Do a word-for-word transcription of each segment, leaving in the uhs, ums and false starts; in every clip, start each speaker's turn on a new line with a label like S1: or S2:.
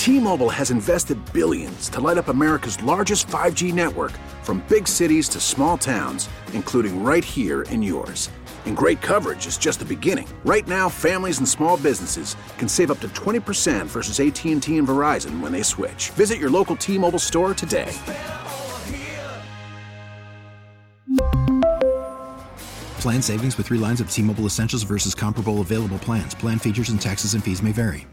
S1: T-Mobile has invested billions to light up America's largest five G network, from big cities to small towns, including right here in yours. And great coverage is just the beginning. Right now, families and small businesses can save up to twenty percent versus A T and T and Verizon when they switch. Visit your local T-Mobile store today.
S2: Plan savings with three lines of T-Mobile Essentials versus comparable available plans. Plan features and taxes and fees may vary.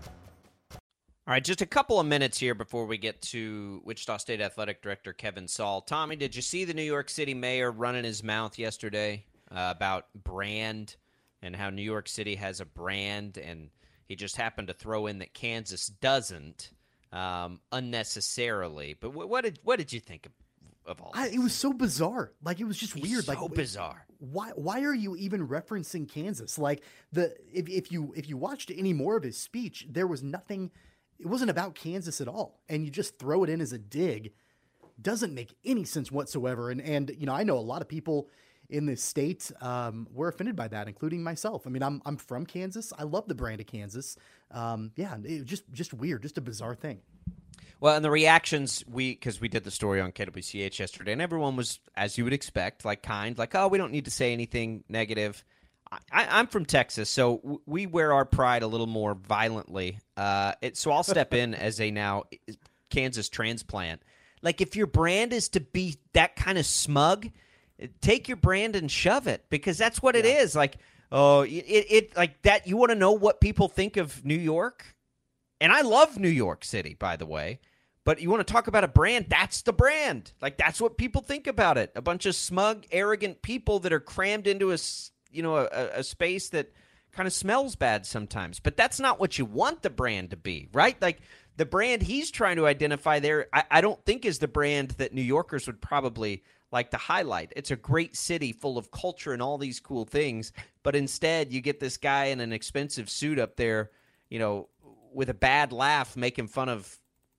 S3: All right, just a couple of minutes here before we get to Wichita State Athletic Director Kevin Saal. Tommy, did you see the New York City mayor running his mouth yesterday uh, about brand and how New York City has a brand, and he just happened to throw in that Kansas doesn't um, unnecessarily? But w- what did what did you think of, of all this?
S4: I, it was so bizarre. Like, it was just
S3: It's
S4: weird.
S3: so
S4: like
S3: bizarre.
S4: Why why are you even referencing Kansas? Like, the if if you if you watched any more of his speech, there was nothing. It wasn't about Kansas at all. And you just throw it in as a dig. Doesn't make any sense whatsoever. And, and you know, I know a lot of people in this state um, were offended by that, including myself. I mean, I'm I'm from Kansas. I love the brand of Kansas. Um, yeah, it was just, just weird, just a bizarre thing.
S3: Well, and the reactions, we because we did the story on K W C H yesterday, and everyone was, as you would expect, like kind, like, oh, we don't need to say anything negative. I, I'm from Texas, so w- we wear our pride a little more violently. Uh, it, so I'll step in as a now Kansas transplant. Like, if your brand is to be that kind of smug, take your brand and shove it, because that's what it yeah. is. Like, oh, it, it like that. You want to know what people think of New York? And I love New York City, by the way. But you want to talk about a brand, that's the brand. Like, that's what people think about it. A bunch of smug, arrogant people that are crammed into a, you know, a, a space that kind of smells bad sometimes. But that's not what you want the brand to be, right? Like, the brand he's trying to identify there, I, I don't think is the brand that New Yorkers would probably like to highlight. It's a great city full of culture and all these cool things. But instead, you get this guy in an expensive suit up there, you know, with a bad laugh making fun of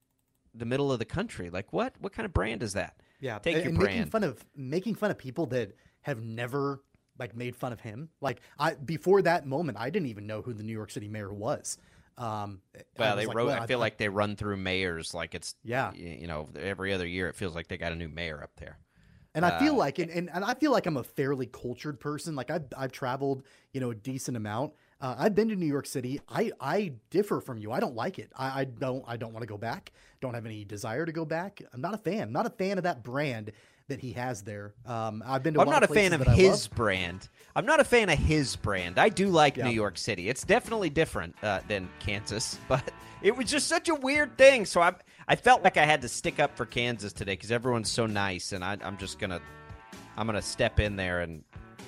S3: the middle of the country. Like, what? What kind of brand is that?
S4: Yeah,
S3: Take
S4: and,
S3: your
S4: and
S3: brand.
S4: making fun of making fun of people that have never like made fun of him. Like, I before that moment, I didn't even know who the New York City mayor was. Um,
S3: well, they
S4: like,
S3: wrote.
S4: well,
S3: I feel
S4: I,
S3: like they run through mayors like it's
S4: yeah.
S3: You know, every other year it feels like they got a new mayor up there.
S4: And I feel
S3: uh,
S4: like, and, and, and I feel like I'm a fairly cultured person. Like, I've I've traveled, you know, a decent amount. Uh, I've been to New York City. I, I differ from you. I don't like it. I, I don't I don't want to go back. Don't have any desire to go back. I'm not a fan. Not a fan of that brand that he has there. Um, I've been to.
S3: I'm
S4: a lot
S3: not
S4: of
S3: a fan of his brand. I'm not a fan of his brand. I do like yeah. New York City. It's definitely different uh, than Kansas, but it was just such a weird thing. So I I felt like I had to stick up for Kansas today because everyone's so nice, and I, I'm just gonna I'm gonna step in there and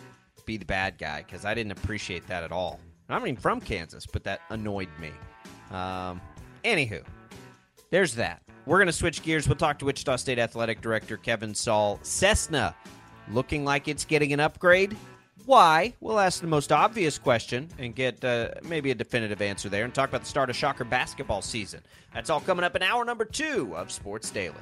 S3: be the bad guy because I didn't appreciate that at all. I'm not even from Kansas, but that annoyed me. Um, anywho, there's that. We're going to switch gears. We'll talk to Wichita State Athletic Director Kevin Saal. Cessna looking like it's getting an upgrade. Why? We'll ask the most obvious question and get uh, maybe a definitive answer there and talk about the start of Shocker basketball season. That's all coming up in hour number two of Sports Daily.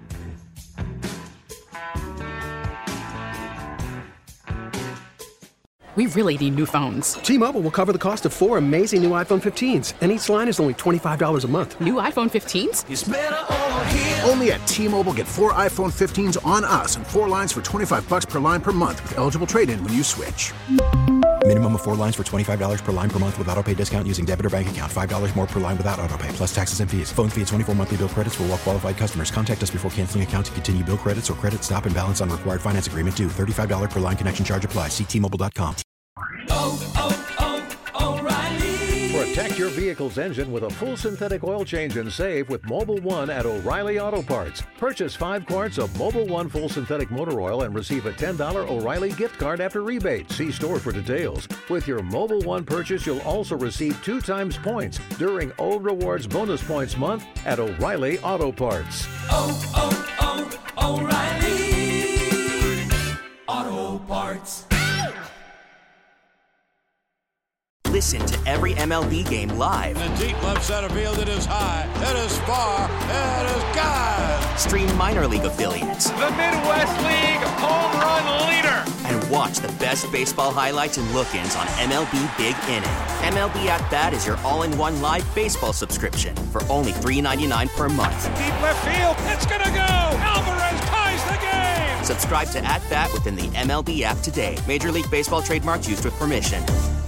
S5: We really need new phones.
S6: T-Mobile will cover the cost of four amazing new iPhone fifteens, and each line is only twenty-five dollars a month.
S5: New iPhone fifteens?
S1: It's better over here. Only at T-Mobile, get four iPhone fifteens on us and four lines for twenty-five bucks per line per month with eligible trade-in when you switch.
S2: Minimum of four lines for twenty-five dollars per line per month with autopay discount using debit or bank account. five dollars more per line without autopay, plus taxes and fees. Phone fee at twenty-four monthly bill credits for well-qualified customers. Contact us before canceling account to continue bill credits or credit stop and balance on required finance agreement due. thirty-five dollars per line connection charge applies. See T Mobile dot com.
S7: Oh, oh, oh, O'Reilly.
S8: Protect your vehicle's engine with a full synthetic oil change and save with Mobil one at O'Reilly Auto Parts. Purchase five quarts of Mobil one full synthetic motor oil and receive a ten dollars O'Reilly gift card after rebate. See store for details. With your Mobil one purchase, you'll also receive two times points during O Rewards Bonus Points Month at O'Reilly Auto Parts.
S7: Oh, oh, oh, O'Reilly Auto Parts.
S9: Listen to every M L B game live.
S10: In the deep left center field, it is high, it is far, it is gone.
S9: Stream minor league affiliates.
S11: The Midwest League home run leader.
S9: And Watch the best baseball highlights and look-ins on M L B Big Inning. M L B At Bat is your all-in-one live baseball subscription for only three dollars and ninety-nine cents per month.
S10: Deep left field. It's going to go. Alvarez ties the game.
S9: Subscribe to At Bat within the M L B app today. Major League Baseball trademarks used with permission.